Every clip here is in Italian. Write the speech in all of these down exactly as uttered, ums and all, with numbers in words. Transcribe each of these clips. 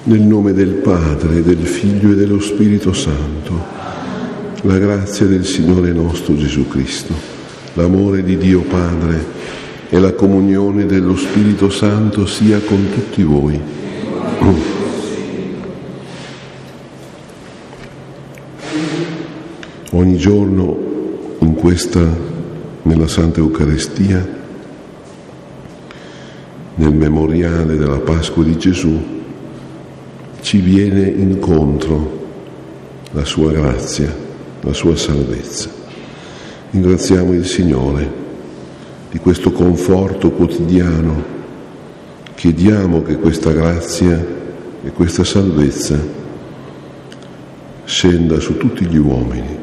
Nel nome del Padre, del Figlio e dello Spirito Santo, la grazia del Signore nostro Gesù Cristo, l'amore di Dio Padre e la comunione dello Spirito Santo sia con tutti voi. Ogni giorno in questa, nella Santa Eucaristia, nel memoriale della Pasqua di Gesù, ci viene incontro la sua grazia, la sua salvezza. Ringraziamo il Signore di questo conforto quotidiano. Chiediamo che questa grazia e questa salvezza scenda su tutti gli uomini.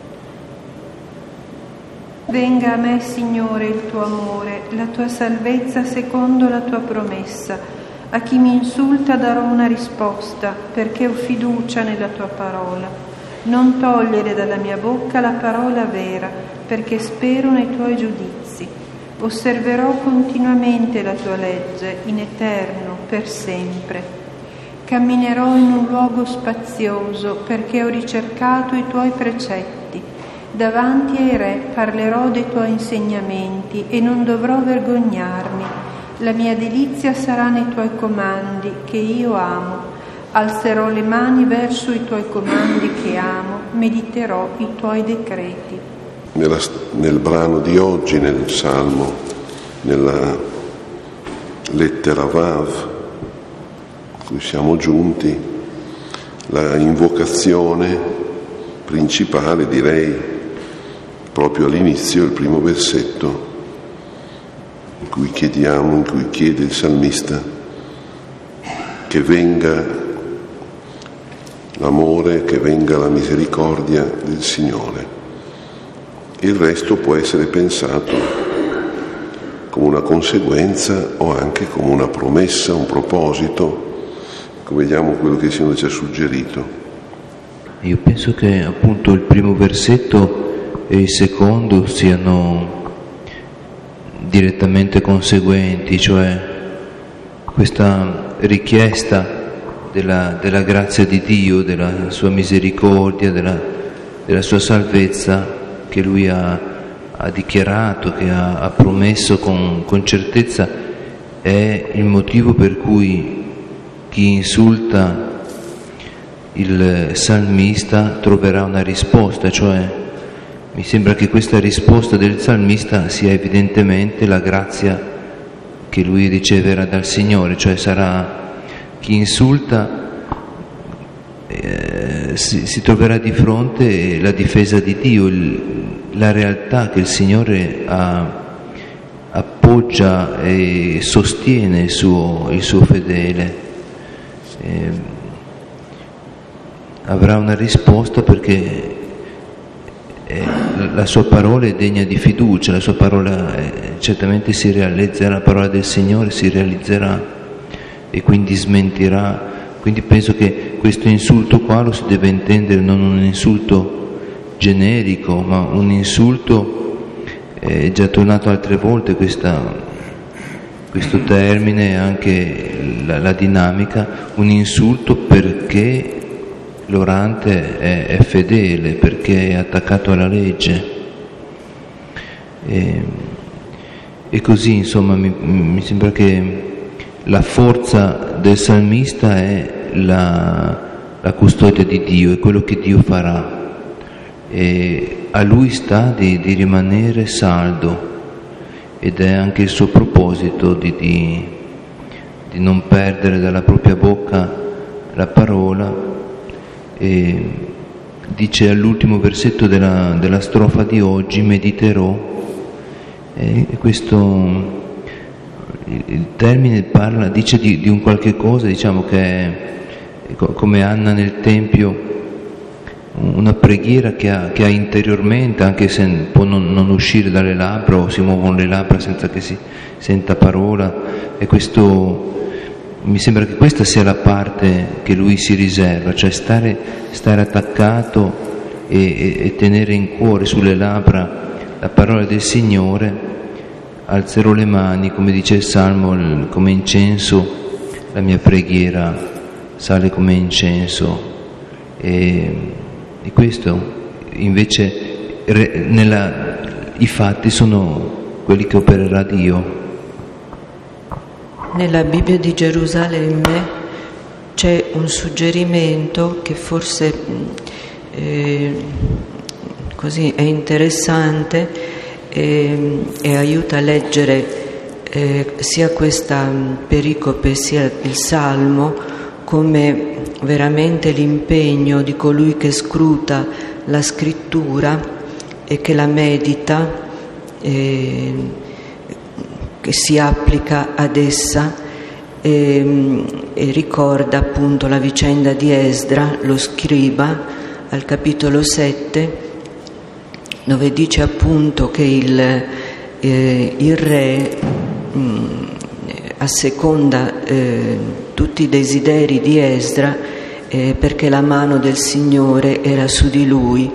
Venga a me, Signore, il tuo amore, la tua salvezza secondo la tua promessa. A chi mi insulta darò una risposta, perché ho fiducia nella tua parola. Non togliere dalla mia bocca la parola vera, perché spero nei tuoi giudizi. Osserverò continuamente la tua legge, in eterno, per sempre. Camminerò in un luogo spazioso, perché ho ricercato i tuoi precetti. Davanti ai re parlerò dei tuoi insegnamenti e non dovrò vergognarmi. La mia delizia sarà nei tuoi comandi, che io amo. Alzerò le mani verso i tuoi comandi che amo, mediterò i tuoi decreti. Nella, nel brano di oggi, nel Salmo, nella lettera Vav, a cui siamo giunti, la invocazione principale, direi, proprio all'inizio, il primo versetto, in cui chiediamo, in cui chiede il salmista che venga l'amore, che venga la misericordia del Signore. Il resto può essere pensato come una conseguenza o anche come una promessa, un proposito. Ecco, vediamo quello che il Signore ci ha suggerito. Io penso che appunto il primo versetto e il secondo siano direttamente conseguenti, cioè questa richiesta della, della grazia di Dio, della sua misericordia, della, della sua salvezza che Lui ha, ha dichiarato, che ha, ha promesso con, con certezza, è il motivo per cui chi insulta il salmista troverà una risposta, cioè mi sembra che questa risposta del salmista sia evidentemente la grazia che lui riceverà dal Signore, cioè sarà chi insulta eh, si, si troverà di fronte la difesa di Dio, il, la realtà che il Signore ha, appoggia e sostiene il suo, il suo fedele. Eh, avrà una risposta perché la sua parola è degna di fiducia, la sua parola è, certamente si realizzerà, la parola del Signore si realizzerà e quindi smentirà. Quindi penso che questo insulto qua lo si deve intendere non un insulto generico, ma un insulto, è già tornato altre volte questa, questo termine, anche la, la dinamica, un insulto perché l'orante è, è fedele, perché è attaccato alla legge. E, e così, insomma, mi, mi sembra che la forza del salmista è la, la custodia di Dio, è quello che Dio farà. E a Lui sta di, di rimanere saldo, ed è anche il suo proposito di, di, di non perdere dalla propria bocca la parola. E dice all'ultimo versetto della, della strofa di oggi: mediterò. E questo, il termine parla, dice di, di un qualche cosa, diciamo che è come Anna nel Tempio, una preghiera che ha, che ha interiormente, anche se può non, non uscire dalle labbra, o si muovono le labbra senza che si senta parola. E questo, mi sembra che questa sia la parte che lui si riserva, cioè stare, stare attaccato e, e, e tenere in cuore, sulle labbra, la parola del Signore. Alzerò le mani, come dice il Salmo, come incenso la mia preghiera sale come incenso, e, e questo invece re, nella, i fatti sono quelli che opererà Dio. Nella Bibbia di Gerusalemme c'è un suggerimento che forse eh, così è interessante e, e aiuta a leggere eh, sia questa pericope sia il Salmo come veramente l'impegno di colui che scruta la scrittura e che la medita, eh, che si applica ad essa. E, e ricorda appunto la vicenda di Esdra, lo scriba, al capitolo sette, dove dice appunto che il, eh, il re mh, asseconda eh, tutti i desideri di Esdra eh, perché la mano del Signore era su di lui,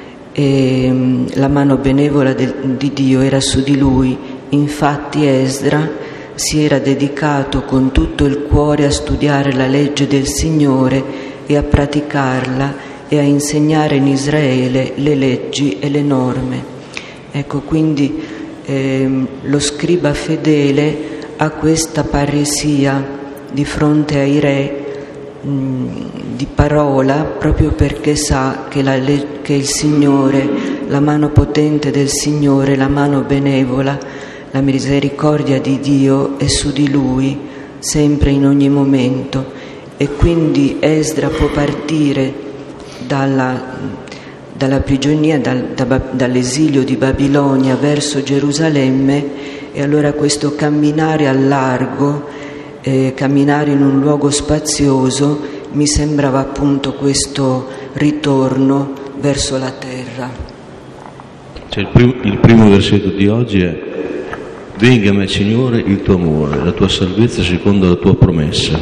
e mh, la mano benevola de, di Dio era su di lui. Infatti Esdra si era dedicato con tutto il cuore a studiare la legge del Signore e a praticarla e a insegnare in Israele le leggi e le norme. Ecco, quindi ehm, lo scriba fedele ha questa paresia di fronte ai re mh, di parola, proprio perché sa che, la le- che il Signore, la mano potente del Signore, la mano benevola, la misericordia di Dio è su di lui, sempre in ogni momento, e quindi Esdra può partire dalla, dalla prigionia, dal, da, dall'esilio di Babilonia verso Gerusalemme, e allora questo camminare al largo, eh, camminare in un luogo spazioso, mi sembrava appunto questo ritorno verso la terra. Cioè il, primo, il primo versetto di oggi è: venga a me, Signore, il tuo amore, la tua salvezza secondo la tua promessa.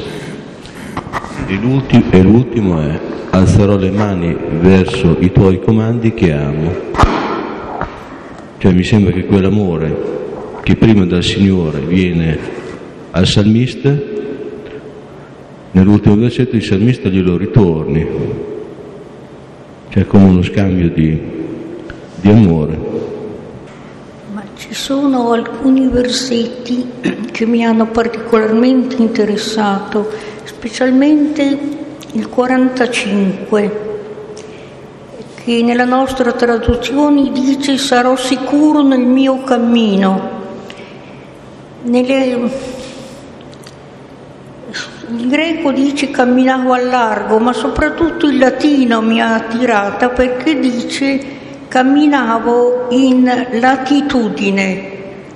E l'ultimo, e l'ultimo è: alzerò le mani verso i tuoi comandi che amo. Cioè mi sembra che quell'amore che prima dal Signore viene al salmista, nell'ultimo versetto il salmista glielo ritorni. Cioè come uno scambio di, di amore. Ci sono alcuni versetti che mi hanno particolarmente interessato, specialmente il quarantacinque, che nella nostra traduzione dice: sarò sicuro nel mio cammino. Nelle... Il greco dice camminavo al largo, ma soprattutto il latino mi ha attirata perché dice camminavo in latitudine,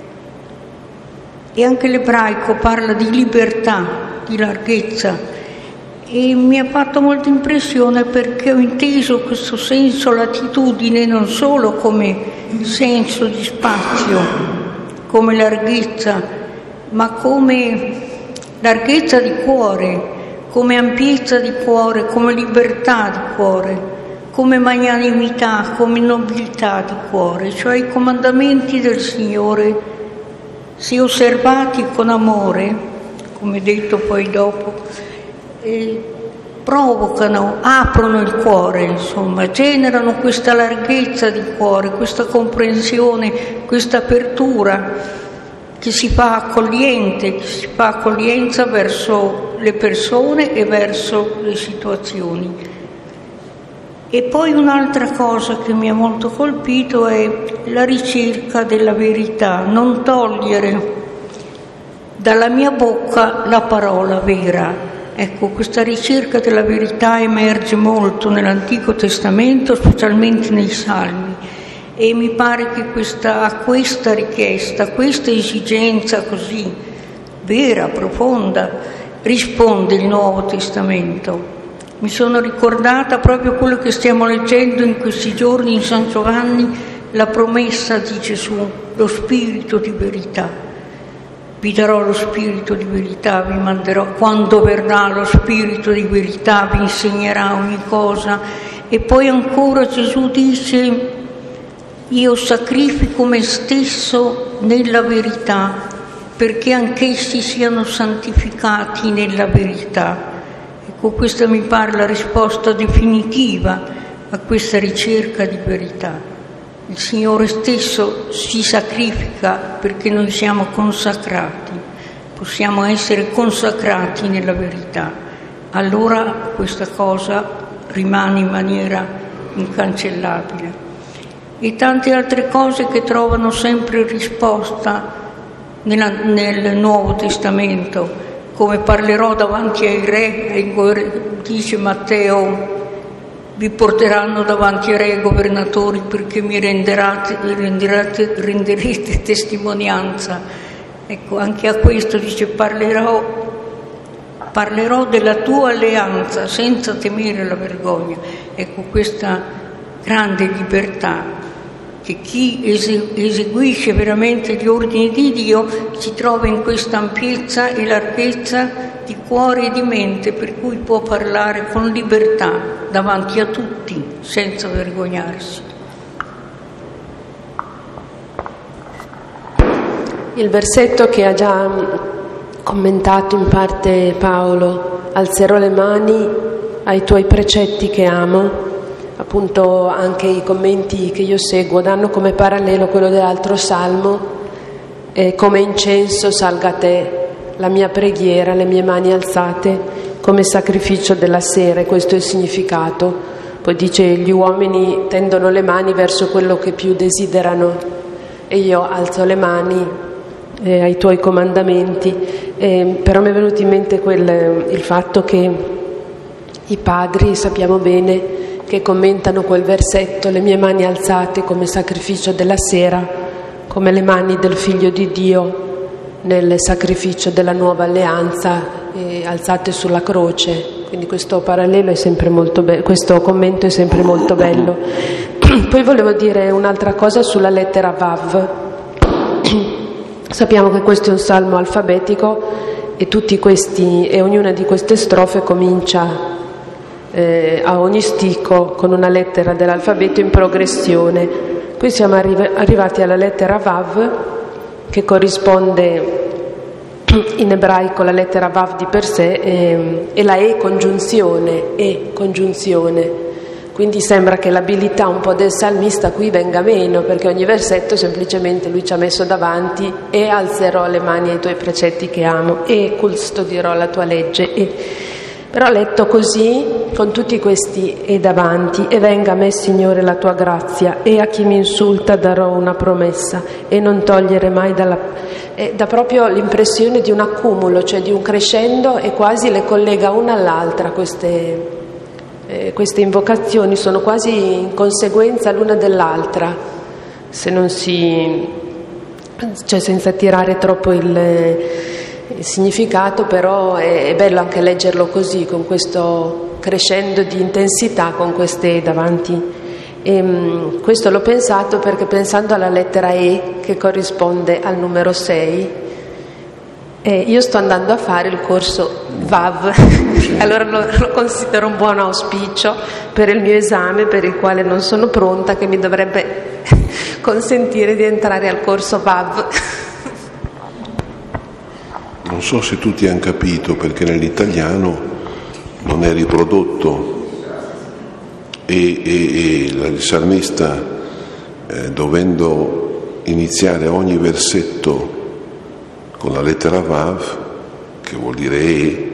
e anche l'ebraico parla di libertà, di larghezza, e mi ha fatto molta impressione perché ho inteso questo senso latitudine non solo come senso di spazio, come larghezza, ma come larghezza di cuore, come ampiezza di cuore, come libertà di cuore, come magnanimità, come nobiltà di cuore. Cioè i comandamenti del Signore, se osservati con amore, come detto poi dopo, eh, provocano, aprono il cuore, insomma, generano questa larghezza di cuore, questa comprensione, questa apertura che si fa accogliente, che si fa accoglienza verso le persone e verso le situazioni. E poi un'altra cosa che mi ha molto colpito è la ricerca della verità, non togliere dalla mia bocca la parola vera. Ecco, questa ricerca della verità emerge molto nell'Antico Testamento, specialmente nei Salmi, e mi pare che questa, a questa richiesta, a questa esigenza così vera, profonda, risponde il Nuovo Testamento. Mi sono ricordata proprio quello che stiamo leggendo in questi giorni in San Giovanni, la promessa di Gesù, lo spirito di verità. Vi darò lo spirito di verità, vi manderò, quando verrà lo spirito di verità vi insegnerà ogni cosa. E poi ancora Gesù dice: io sacrifico me stesso nella verità, perché anch'essi siano santificati nella verità. Ecco, questa mi pare la risposta definitiva a questa ricerca di verità. Il Signore stesso si sacrifica perché noi siamo consacrati, possiamo essere consacrati nella verità. Allora questa cosa rimane in maniera incancellabile. E tante altre cose che trovano sempre risposta nella, nel Nuovo Testamento, come parlerò davanti ai re, dice Matteo, vi porteranno davanti ai re e governatori perché mi renderate, renderate, renderete testimonianza. Ecco, anche a questo dice parlerò, parlerò della tua alleanza senza temere la vergogna. Ecco, questa grande libertà che chi eseguisce veramente gli ordini di Dio si trova in questa ampiezza e larghezza di cuore e di mente, per cui può parlare con libertà davanti a tutti senza vergognarsi. Il versetto che ha già commentato in parte Paolo, alzerò le mani ai tuoi precetti che amo. Appunto anche i commenti che io seguo danno come parallelo quello dell'altro salmo, eh, come incenso salga a te la mia preghiera, le mie mani alzate come sacrificio della sera. Questo è il significato. Poi dice gli uomini tendono le mani verso quello che più desiderano e io alzo le mani eh, ai tuoi comandamenti. Eh, però mi è venuto in mente quel, il fatto che i padri, sappiamo bene, che commentano quel versetto, le mie mani alzate come sacrificio della sera, come le mani del Figlio di Dio nel sacrificio della nuova alleanza, eh, alzate sulla croce. Quindi questo parallelo è sempre molto bello, questo commento è sempre molto bello. Poi volevo dire un'altra cosa sulla lettera Vav. Sappiamo che questo è un salmo alfabetico e tutti questi e ognuna di queste strofe comincia Eh, a ogni sticco con una lettera dell'alfabeto in progressione. Qui siamo arri- arrivati alla lettera Vav, che corrisponde in ebraico la lettera Vav di per sé e, e la E congiunzione, E congiunzione. Quindi sembra che l'abilità un po' del salmista qui venga meno, perché ogni versetto semplicemente lui ci ha messo davanti e alzerò le mani ai tuoi precetti che amo e custodirò la tua legge. E però letto così, con tutti questi e davanti, e venga a me, Signore, la tua grazia, e a chi mi insulta darò una promessa, e non togliere mai dalla... E dà proprio l'impressione di un accumulo, cioè di un crescendo, e quasi le collega una all'altra. Queste, eh, queste invocazioni sono quasi in conseguenza l'una dell'altra, se non si... cioè senza tirare troppo il... il significato, però è, è bello anche leggerlo così, con questo crescendo di intensità, con queste davanti. E, mh, questo l'ho pensato perché pensando alla lettera E che corrisponde al numero sei, eh, io sto andando a fare il corso Vav, allora lo, lo considero un buon auspicio per il mio esame, per il quale non sono pronta, che mi dovrebbe consentire di entrare al corso Vav. Non so se tutti hanno capito, perché nell'italiano non è riprodotto e, e, e il salmista, eh, dovendo iniziare ogni versetto con la lettera Vav, che vuol dire E,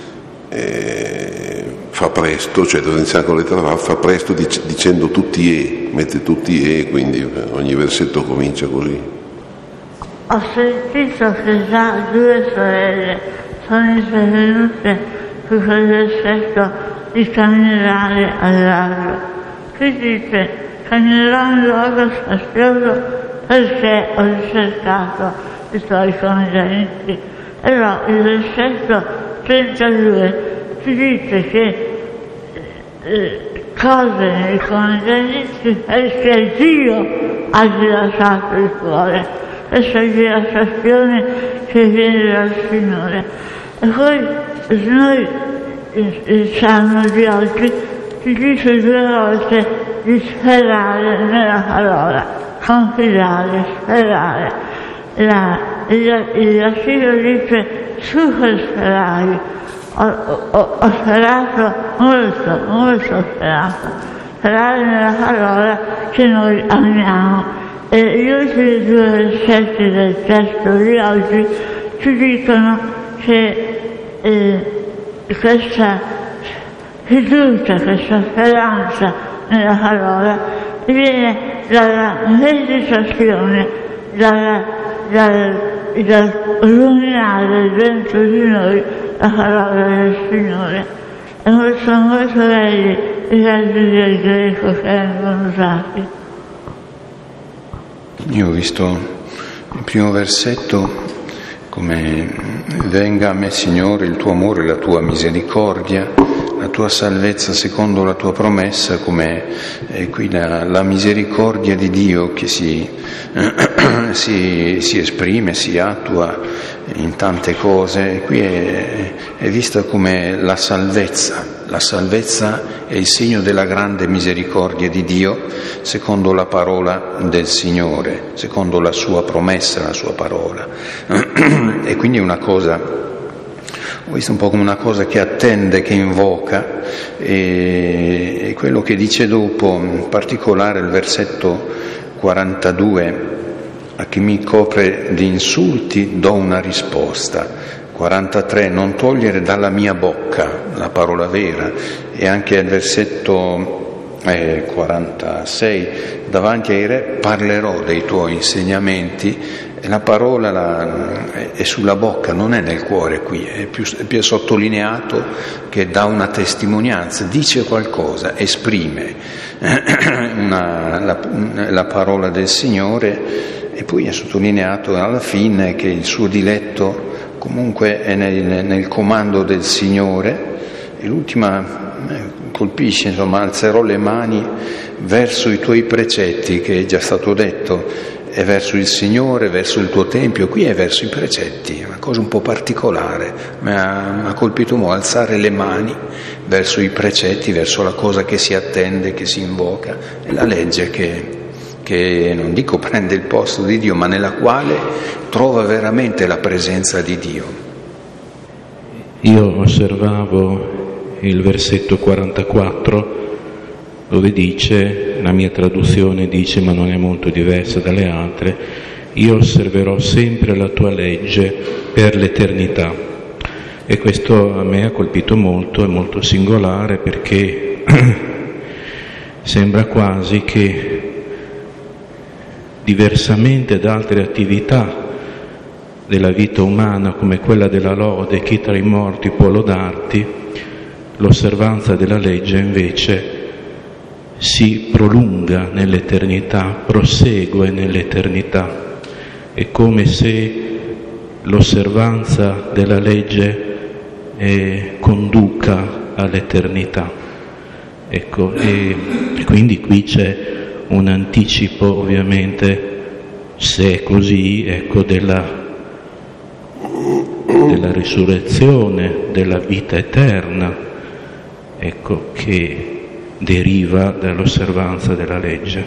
eh, fa presto, cioè deve iniziare con la lettera Vav, fa presto dic- dicendo tutti E, mette tutti E, quindi ogni versetto comincia così. Ho sentito che già due sorelle sono intervenute su quell'effetto di camminare al largo. Qui dice, camminerò in luogo spazioso perché ho ricercato i tuoi comandamenti. Però il versetto trentadue ci dice che eh, cose nei comandamenti perché Dio ha dilatato il cuore. Questa dilatazione che viene dal Signore. E poi noi, il Salmo di oggi, ci dice due volte di sperare nella parola, confidare, sperare. La, il, il latino dice super sperare, ho, ho, ho sperato molto, molto sperato, sperare nella parola che noi amiamo. E gli ultimi due versetti del testo di oggi ci dicono che eh, questa fiducia, questa speranza nella parola viene dalla meditazione, dalla, dal, dal ruminare dentro di noi la parola del Signore. E sono molto belli i versi del greco che vengono usati. Io ho visto il primo versetto come venga a me, Signore, il tuo amore, la tua misericordia, la tua salvezza secondo la tua promessa, come eh, qui la, la misericordia di Dio che si, eh, si, si esprime, si attua in tante cose. Qui è, è vista come la salvezza. La salvezza è il segno della grande misericordia di Dio secondo la parola del Signore, secondo la sua promessa, la sua parola. E quindi è una cosa, ho visto un po' come una cosa che attende, che invoca, e, e quello che dice dopo, in particolare il versetto quarantadue, a chi mi copre di insulti do una risposta. quarantatré, non togliere dalla mia bocca la parola vera. E anche al versetto eh, quarantasei, davanti ai re parlerò dei tuoi insegnamenti. E la parola la, è sulla bocca, non è nel cuore qui, è più, è più sottolineato che dà una testimonianza, dice qualcosa, esprime una, la, la parola del Signore, e poi è sottolineato alla fine che il suo diletto comunque è nel, nel comando del Signore. E l'ultima colpisce, insomma, alzerò le mani verso i tuoi precetti, che è già stato detto, è verso il Signore, verso il tuo Tempio. Qui è verso i precetti, una cosa un po' particolare, mi ha, mi ha colpito molto, alzare le mani verso i precetti, verso la cosa che si attende, che si invoca, è la legge che, che non dico prende il posto di Dio, ma nella quale trova veramente la presenza di Dio. Io osservavo il versetto quarantaquattro, dove dice, la mia traduzione dice, ma non è molto diversa dalle altre, io osserverò sempre la tua legge per l'eternità. E questo a me ha colpito molto, è molto singolare, perché sembra quasi che, diversamente da altre attività della vita umana come quella della lode, chi tra i morti può lodarti, l'osservanza della legge invece si prolunga nell'eternità, prosegue nell'eternità. È come se l'osservanza della legge eh, conduca all'eternità. Ecco, e, e quindi qui c'è un anticipo, ovviamente, se è così, ecco, della, della risurrezione, della vita eterna, ecco, che deriva dall'osservanza della legge.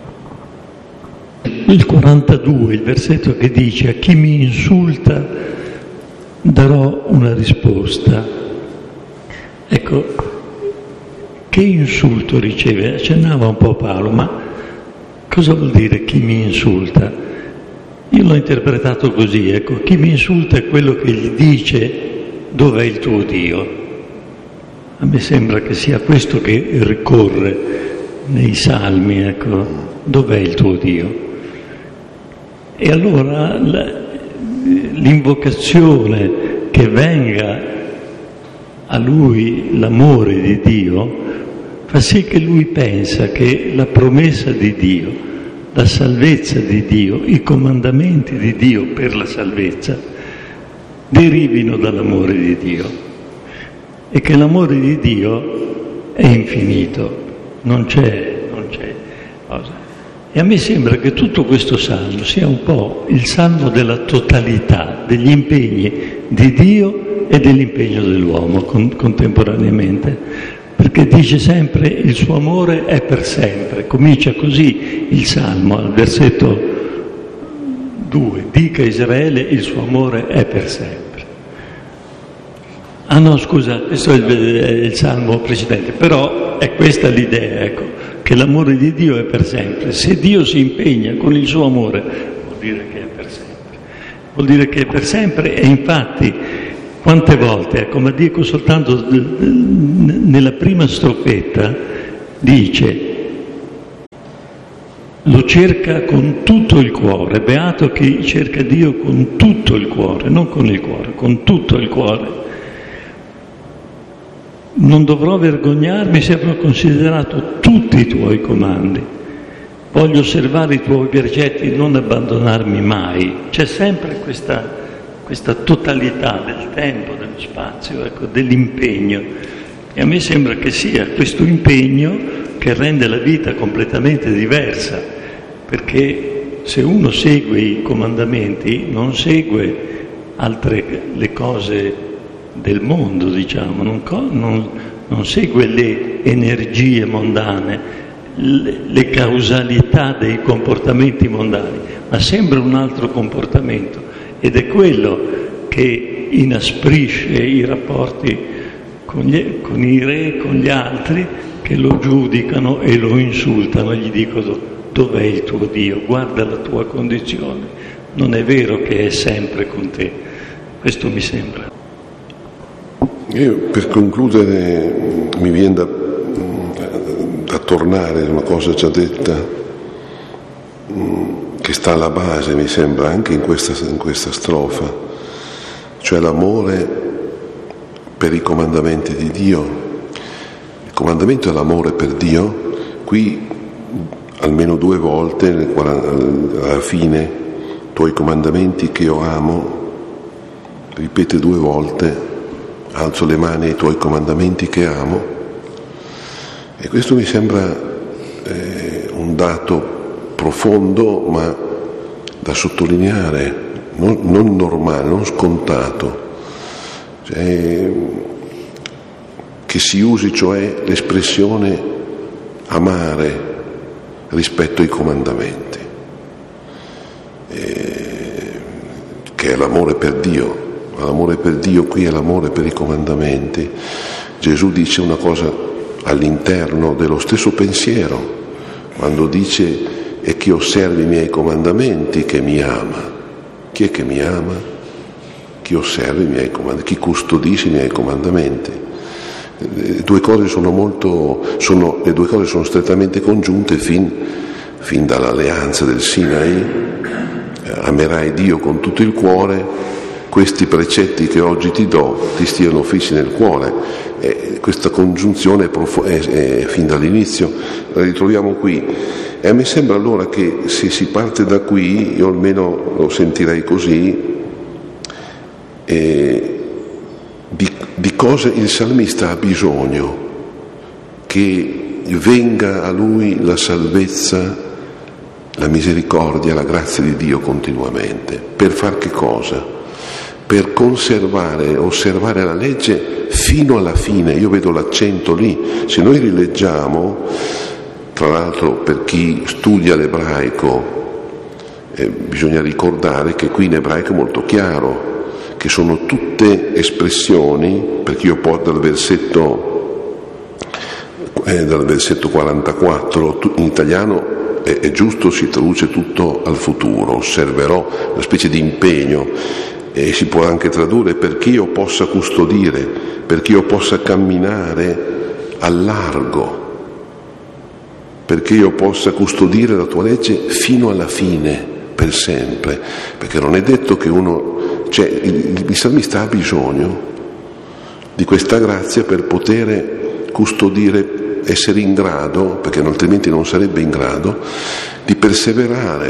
Il quarantadue, il versetto che dice: a chi mi insulta darò una risposta. Ecco, che insulto riceve? Accennava un po' Paolo, ma cosa vuol dire chi mi insulta? Io l'ho interpretato così, ecco, chi mi insulta è quello che gli dice dov'è il tuo Dio. A me sembra che sia questo che ricorre nei salmi, ecco, dov'è il tuo Dio? E allora la, l'invocazione che venga a lui l'amore di Dio fa sì che lui pensa che la promessa di Dio, la salvezza di Dio, i comandamenti di Dio per la salvezza derivino dall'amore di Dio. E che l'amore di Dio è infinito, non c'è, non c'è cosa. E a me sembra che tutto questo salmo sia un po' il salmo della totalità degli impegni di Dio e dell'impegno dell'uomo con, contemporaneamente, perché dice sempre il suo amore è per sempre. Comincia così il salmo al versetto due: dica Israele il suo amore è per sempre. Ah no, scusa, questo è il, è il salmo precedente, però è questa l'idea, ecco, che l'amore di Dio è per sempre. Se Dio si impegna con il suo amore, vuol dire che è per sempre. Vuol dire che è per sempre e infatti quante volte, ecco, ma dico soltanto nella prima strofetta, dice: lo cerca con tutto il cuore, beato chi cerca Dio con tutto il cuore, non con il cuore, con tutto il cuore. Non dovrò vergognarmi se avrò considerato tutti i tuoi comandi. Voglio osservare i tuoi precetti, non abbandonarmi mai. C'è sempre questa, questa totalità del tempo, dello spazio, ecco, dell'impegno. E a me sembra che sia questo impegno che rende la vita completamente diversa, perché se uno segue i comandamenti non segue altre le cose del mondo, diciamo, non, non, non segue le energie mondane, le, le causalità dei comportamenti mondani, ma sembra un altro comportamento, ed è quello che inasprisce i rapporti con, gli, con i re, con gli altri, che lo giudicano e lo insultano, gli dicono: dov'è il tuo Dio? Guarda la tua condizione, non è vero che è sempre con te. Questo mi sembra. Io, per concludere, mi viene da, da tornare a una cosa già detta, che sta alla base, mi sembra, anche in questa, in questa strofa, cioè l'amore per i comandamenti di Dio. Il comandamento è l'amore per Dio. Qui almeno due volte, alla fine, tuoi comandamenti che io amo, ripete due volte: alzo le mani ai tuoi comandamenti che amo. E questo mi sembra eh, un dato profondo, ma da sottolineare, non, non normale, non scontato, cioè, che si usi cioè l'espressione amare rispetto ai comandamenti, eh, che è l'amore per Dio. L'amore per Dio qui è l'amore per i comandamenti. Gesù dice una cosa all'interno dello stesso pensiero, quando dice: è chi osserva i miei comandamenti che mi ama. Chi è che mi ama? Chi osserva i miei comandamenti, chi custodisce i miei comandamenti. Le due cose sono molto, sono, le due cose sono strettamente congiunte fin, fin dall'alleanza del Sinai. Amerai Dio con tutto il cuore. Questi precetti che oggi ti do ti stiano fissi nel cuore. E questa congiunzione è, prof- è, è fin dall'inizio, la ritroviamo qui. E a me sembra allora che se si parte da qui, io almeno lo sentirei così, eh, di, di cosa il salmista ha bisogno: che venga a lui la salvezza, la misericordia, la grazia di Dio continuamente. Per far che cosa? Per conservare, osservare la legge fino alla fine. Io vedo l'accento lì. Se noi rileggiamo, tra l'altro per chi studia l'ebraico, eh, bisogna ricordare che qui in ebraico è molto chiaro, che sono tutte espressioni, perché io poi dal versetto, eh, dal versetto quarantaquattro, in italiano è, è giusto, si traduce tutto al futuro, osserverò, una specie di impegno. E si può anche tradurre: perché io possa custodire, perché io possa camminare al largo, perché io possa custodire la tua legge fino alla fine, per sempre. Perché non è detto che uno, cioè il, il salmista ha bisogno di questa grazia per poter custodire, essere in grado, perché altrimenti non sarebbe in grado, di perseverare,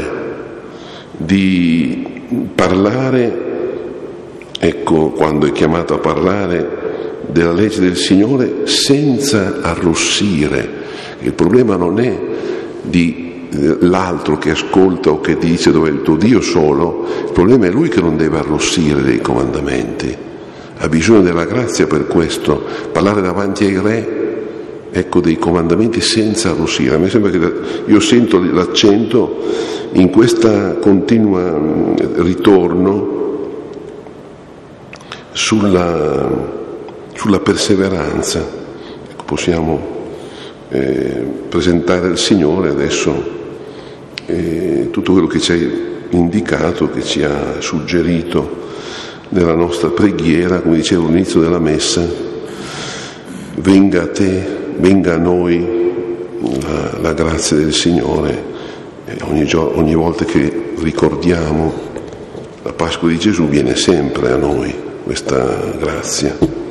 di parlare. Ecco, quando è chiamato a parlare della legge del Signore senza arrossire. Il problema non è di l'altro che ascolta o che dice dov'è il tuo Dio solo, il problema è lui che non deve arrossire dei comandamenti. Ha bisogno della grazia per questo, parlare davanti ai re, ecco, dei comandamenti senza arrossire. A me sembra che io sento l'accento in questa continua ritorno sulla sulla perseveranza. Ecco, possiamo eh, presentare al Signore adesso eh, tutto quello che ci ha indicato, che ci ha suggerito nella nostra preghiera, come dicevo all'inizio della Messa: venga a te, venga a noi la, la grazia del Signore. E ogni, giorno, ogni volta che ricordiamo la Pasqua di Gesù viene sempre a noi questa grazia.